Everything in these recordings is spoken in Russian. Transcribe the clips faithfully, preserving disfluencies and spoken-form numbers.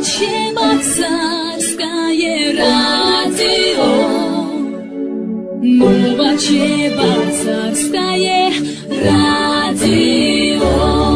Новочебоксарское радио, Новочебоксарское радио.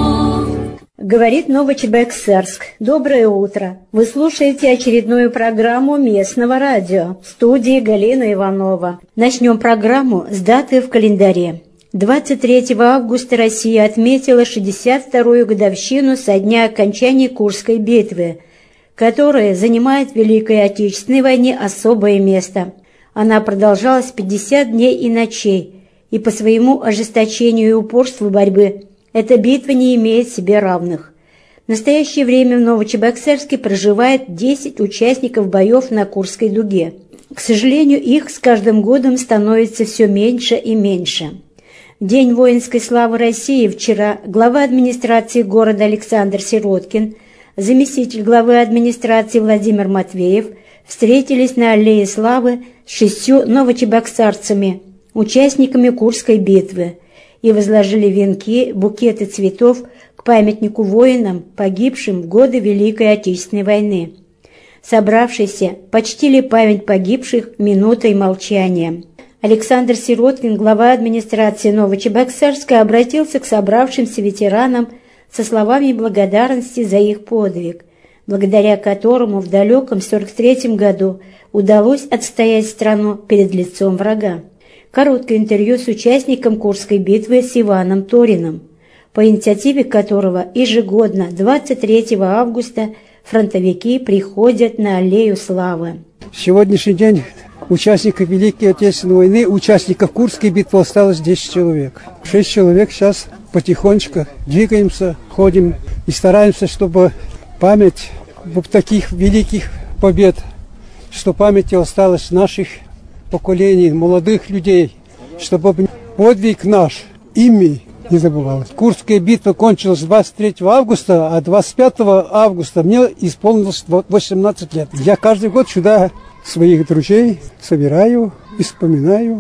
Говорит Новочебоксарск. Доброе утро. Вы слушаете очередную программу местного радио. В студии Галина Иванова. Начнем программу с даты в календаре. двадцать третьего августа Россия отметила шестьдесят вторую годовщину со дня окончания Курской битвы, которая занимает в Великой Отечественной войне особое место. Она продолжалась пятьдесят дней и ночей, и по своему ожесточению и упорству борьбы эта битва не имеет себе равных. В настоящее время в Новочебоксарске проживает десять участников боев на Курской дуге. К сожалению, их с каждым годом становится все меньше и меньше. В День воинской славы России вчера глава администрации города Александр Сироткин, заместитель главы администрации Владимир Матвеев встретились на Аллее Славы с шестью новочебоксарцами, участниками Курской битвы, и возложили венки, букеты цветов к памятнику воинам, погибшим в годы Великой Отечественной войны. Собравшиеся почтили память погибших минутой молчания. Александр Сироткин, глава администрации Новочебоксарска, обратился к собравшимся ветеранам со словами благодарности за их подвиг, благодаря которому в далеком сорок третьем году удалось отстоять страну перед лицом врага. Короткое интервью с участником Курской битвы с Иваном Ториным, по инициативе которого ежегодно двадцать третьего августа фронтовики приходят на Аллею Славы. Сегодняшний день участников Великой Отечественной войны, участников Курской битвы осталось десять человек. Шесть человек сейчас потихонечку двигаемся, ходим и стараемся, чтобы память об таких великих побед, что память осталась наших поколений, молодых людей, чтобы подвиг наш ими не забывалось. Курская битва кончилась двадцать третьего августа, а двадцать пятого августа мне исполнилось восемнадцать лет. Я каждый год сюда своих друзей собираю и вспоминаю.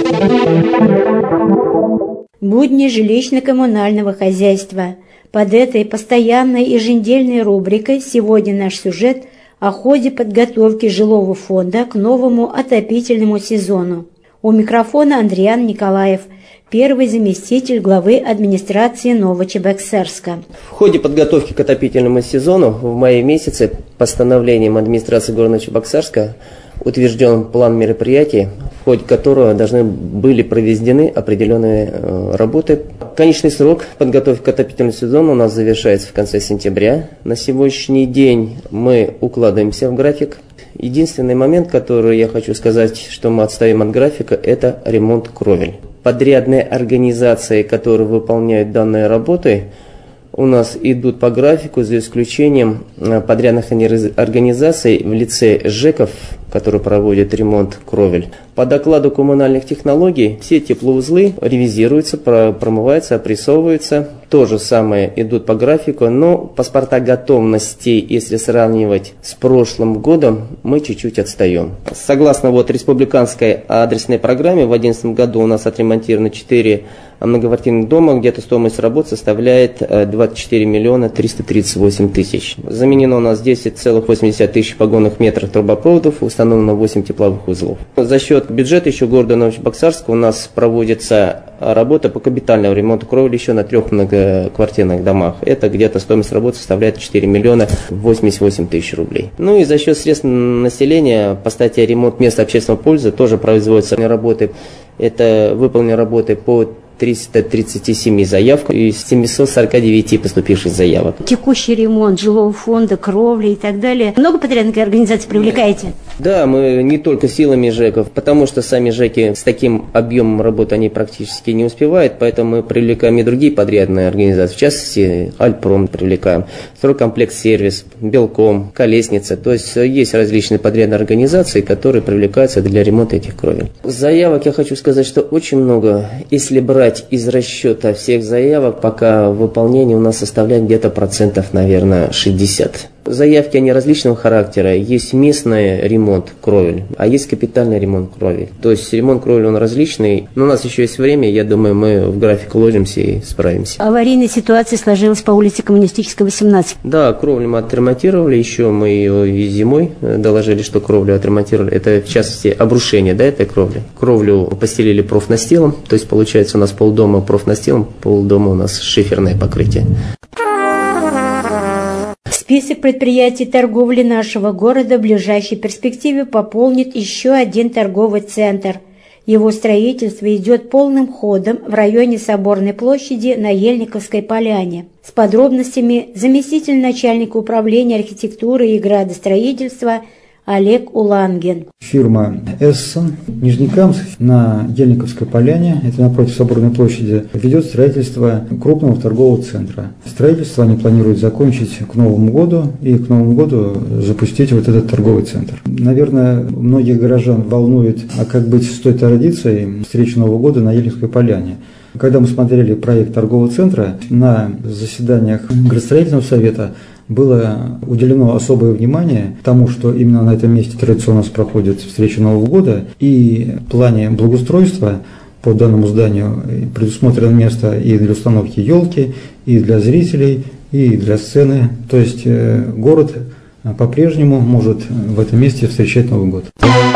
Будни жилищно-коммунального хозяйства. Под этой постоянной еженедельной рубрикой сегодня наш сюжет о ходе подготовки жилого фонда к новому отопительному сезону. У микрофона Андриан Николаев, первый заместитель главы администрации Новочебоксарска. В ходе подготовки к отопительному сезону в мае месяце постановлением администрации города Новочебоксарска утвержден план мероприятий, в ходе которого должны были проведены определенные э, работы. Конечный срок подготовки к отопительному сезону у нас завершается в конце сентября. На сегодняшний день мы укладываемся в график. Единственный момент, который я хочу сказать, что мы отстаем от графика, это ремонт кровель. Подрядные организации, которые выполняют данные работы, у нас идут по графику, за исключением подрядных организаций в лице ЖЭКов, которые проводят ремонт кровель. По докладу коммунальных технологий все теплоузлы ревизируются, промываются, опрессовываются. То же самое идут по графику, но паспорта готовности, если сравнивать с прошлым годом, мы чуть-чуть отстаем. Согласно вот республиканской адресной программе, в две тысячи одиннадцатом году у нас отремонтировано четыре многоквартирных дома, где-то стоимость работ составляет двадцать четыре миллиона триста тридцать восемь тысяч. Заменено у нас десять целых восемь десятых тысяч погонных метров трубопроводов, установлено восемь тепловых узлов. За счет бюджета еще города Новочебоксарска у нас проводится работа по капитальному ремонту кровли еще на трех многоквартирных домах. Это где-то стоимость работы составляет четыре миллиона восемьдесят восемь тысяч рублей. Ну и за счет средств населения по статье ремонт мест общественного пользы тоже производятся работы. Это выполнены работы по триста тридцать семь заявок из семисот сорока девяти поступивших заявок. Текущий ремонт жилого фонда, кровли и так далее. Много подрядных организаций привлекаете? Да, мы не только силами ЖЭКов, потому что сами ЖЭКи с таким объемом работы они практически не успевают, поэтому мы привлекаем и другие подрядные организации, в частности Альпром привлекаем, Стройкомплект-сервис, Белком, Колесница, то есть есть различные подрядные организации, которые привлекаются для ремонта этих кровель. Заявок я хочу сказать, что очень много, если брать из расчета всех заявок, пока выполнение у нас составляет где-то процентов, наверное, шестьдесят. Заявки, они различного характера. Есть местный ремонт кровель, а есть капитальный ремонт кровель. То есть ремонт кровель, он различный. Но у нас еще есть время, я думаю, мы в график уложимся и справимся. Аварийная ситуация сложилась по улице Коммунистической, восемнадцать. Да, кровлю мы отремонтировали, еще мы ее и зимой доложили, что кровлю отремонтировали. Это, в частности, обрушение, да, этой кровли. Кровлю постелили профнастилом, то есть, получается, у нас полдома профнастилом, полдома у нас шиферное покрытие. Список предприятий торговли нашего города в ближайшей перспективе пополнит еще один торговый центр. Его строительство идет полным ходом в районе Соборной площади на Ельниковской поляне. С подробностями заместитель начальника управления архитектуры и градостроительства Олег Улангин. Фирма «Эссон» Нижнекамск на Ельниковской поляне, это напротив Соборной площади, ведет строительство крупного торгового центра. Строительство они планируют закончить к Новому году и к Новому году запустить вот этот торговый центр. Наверное, многих горожан волнует, а как быть с той традицией встречи Нового года на Ельниковской поляне. Когда мы смотрели проект торгового центра, на заседаниях градостроительного совета было уделено особое внимание тому, что именно на этом месте традиционно проходит встреча Нового года, и в плане благоустройства по данному зданию предусмотрено место и для установки елки, и для зрителей, и для сцены. То есть город по-прежнему может в этом месте встречать Новый год.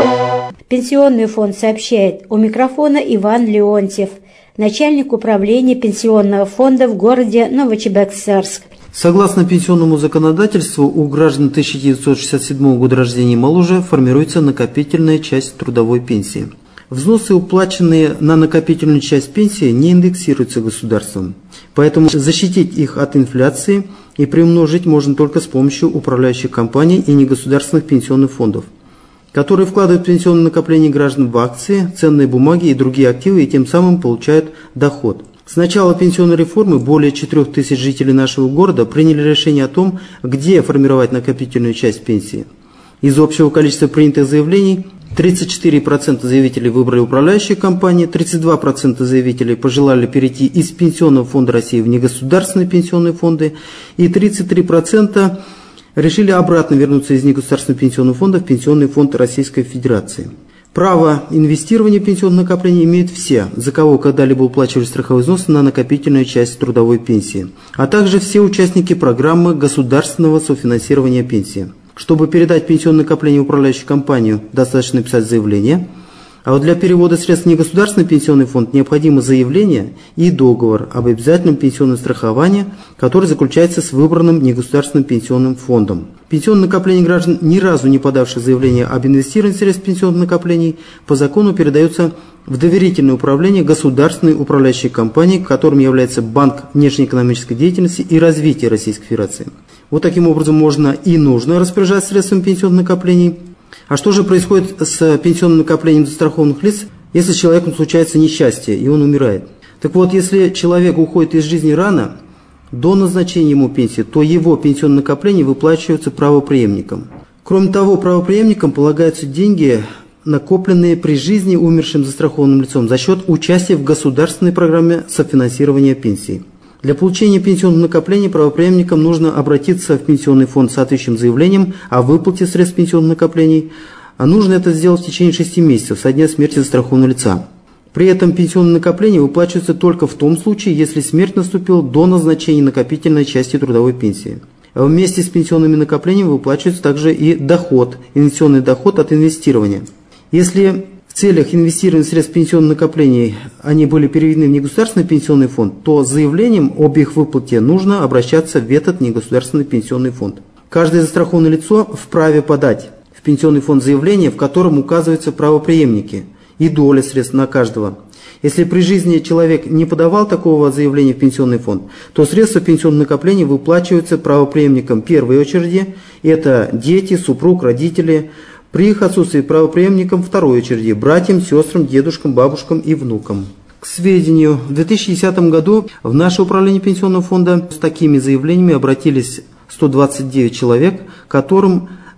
Пенсионный фонд сообщает, у микрофона Иван Леонтьев, начальник управления пенсионного фонда в городе Новочебоксарск. Согласно пенсионному законодательству, у граждан тысяча девятьсот шестьдесят седьмого года рождения и моложе формируется накопительная часть трудовой пенсии. Взносы, уплаченные на накопительную часть пенсии, не индексируются государством. Поэтому защитить их от инфляции и приумножить можно только с помощью управляющих компаний и негосударственных пенсионных фондов, которые вкладывают в пенсионные накопления граждан в акции, ценные бумаги и другие активы и тем самым получают доход. С начала пенсионной реформы более четырёх тысяч жителей нашего города приняли решение о том, где формировать накопительную часть пенсии. Из общего количества принятых заявлений тридцать четыре процента заявителей выбрали управляющие компании, тридцать два процента заявителей пожелали перейти из Пенсионного фонда России в негосударственные пенсионные фонды и тридцать три процента решили обратно вернуться из негосударственного пенсионного фонда в Пенсионный фонд Российской Федерации. Право инвестирования в пенсионные накопления имеют все, за кого когда-либо уплачивали страховой взнос на накопительную часть трудовой пенсии, а также все участники программы государственного софинансирования пенсии. Чтобы передать пенсионное накопление в управляющую компанию, достаточно написать заявление, а вот для перевода средств в негосударственный пенсионный фонд необходимо заявление и договор об обязательном пенсионном страховании, который заключается с выбранным негосударственным пенсионным фондом. Пенсионное накопление граждан, ни разу не подавших заявление об инвестировании средств пенсионных накоплений, по закону передается в доверительное управление государственной управляющей компании, которым является Банк внешнеэкономической деятельности и развития Российской Федерации. Вот таким образом можно и нужно распоряжаться средствами пенсионных накоплений. А что же происходит с пенсионным накоплением застрахованных лиц, если человеку случается несчастье и он умирает? Так вот, если человек уходит из жизни рано, до назначения ему пенсии, то его пенсионное накопление выплачивается правопреемникам. Кроме того, правопреемникам полагаются деньги, накопленные при жизни умершим застрахованным лицом за счет участия в государственной программе софинансирования пенсии. Для получения пенсионного накопления правопреемникам нужно обратиться в пенсионный фонд с соответствующим заявлением о выплате средств пенсионных накоплений, а нужно это сделать в течение шести месяцев со дня смерти застрахованного лица. При этом пенсионное накопление выплачивается только в том случае, если смерть наступила до назначения накопительной части трудовой пенсии. А вместе с пенсионными накоплениями выплачивается также и доход, инвестиционный доход от инвестирования. Если в целях инвестирования средств пенсионных накоплений они были переведены в негосударственный пенсионный фонд, то с заявлением об их выплате нужно обращаться в этот негосударственный пенсионный фонд. Каждое застрахованное лицо вправе подать в пенсионный фонд заявление, в котором указываются правопреемники и доля средств на каждого. Если при жизни человек не подавал такого заявления в пенсионный фонд, то средства пенсионных накоплений выплачиваются правопреемникам первой очереди, это дети, супруг, родители, при их отсутствии правопреемникам второй очереди, братьям, сестрам, дедушкам, бабушкам и внукам. К сведению, в две тысячи десятом году в наше управление пенсионного фонда с такими заявлениями обратились сто двадцать девять человек, которым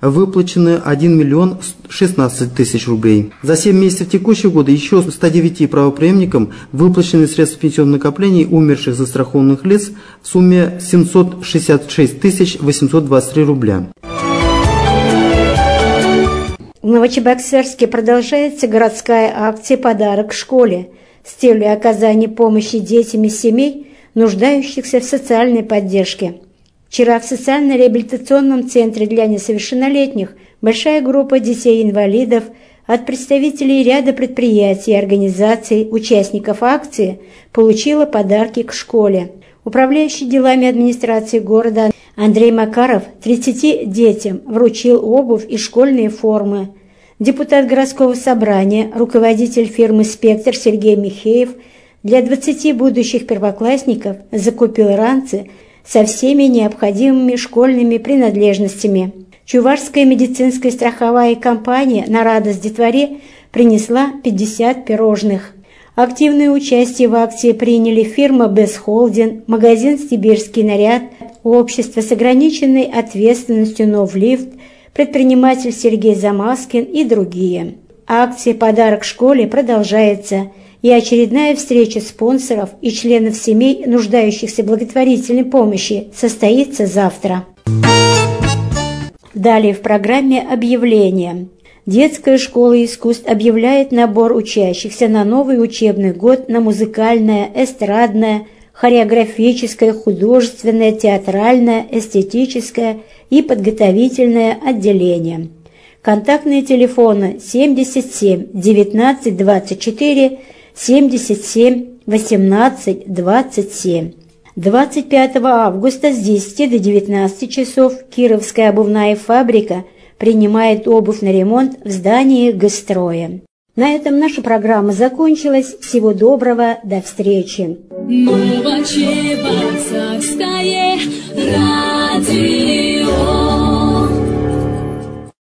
выплачено один миллион шестнадцать тысяч рублей. За семь месяцев текущего года еще ста девяти правопреемникам выплачены средства пенсионных накоплений умерших застрахованных лиц в сумме семьсот шестьдесят шесть тысяч восемьсот двадцать три рубля. В Новочебоксарске продолжается городская акция «Подарок школе» с целью оказания помощи детям из семей, нуждающихся в социальной поддержке. Вчера в социально-реабилитационном центре для несовершеннолетних большая группа детей-инвалидов от представителей ряда предприятий и организаций, участников акции, получила подарки к школе. Управляющий делами администрации города Андрей Макаров тридцати детям вручил обувь и школьные формы. Депутат городского собрания, руководитель фирмы «Спектр» Сергей Михеев для двадцати будущих первоклассников закупил ранцы со всеми необходимыми школьными принадлежностями. Чувашская медицинская страховая компания на радость детворе принесла пятьдесят пирожных. Активное участие в акции приняли фирма «Бесхолдин», магазин «Сибирский наряд», общество с ограниченной ответственностью «Новлифт», предприниматель Сергей Замаскин и другие. Акция «Подарок школе» продолжается, и очередная встреча спонсоров и членов семей, нуждающихся в благотворительной помощи, состоится завтра. Далее в программе объявления. Детская школа искусств объявляет набор учащихся на новый учебный год на музыкальное, эстрадное, хореографическое, художественное, театральное, эстетическое и подготовительное отделение. Контактные телефоны семьдесят семь девятнадцать двадцать четыре, семьдесят семь восемнадцать двадцать семь. двадцать пятого августа с десяти до девятнадцати часов Кировская обувная фабрика принимает обувь на ремонт в здании Гастроя. На этом наша программа закончилась. Всего доброго, до встречи. Новочебоксарское радио.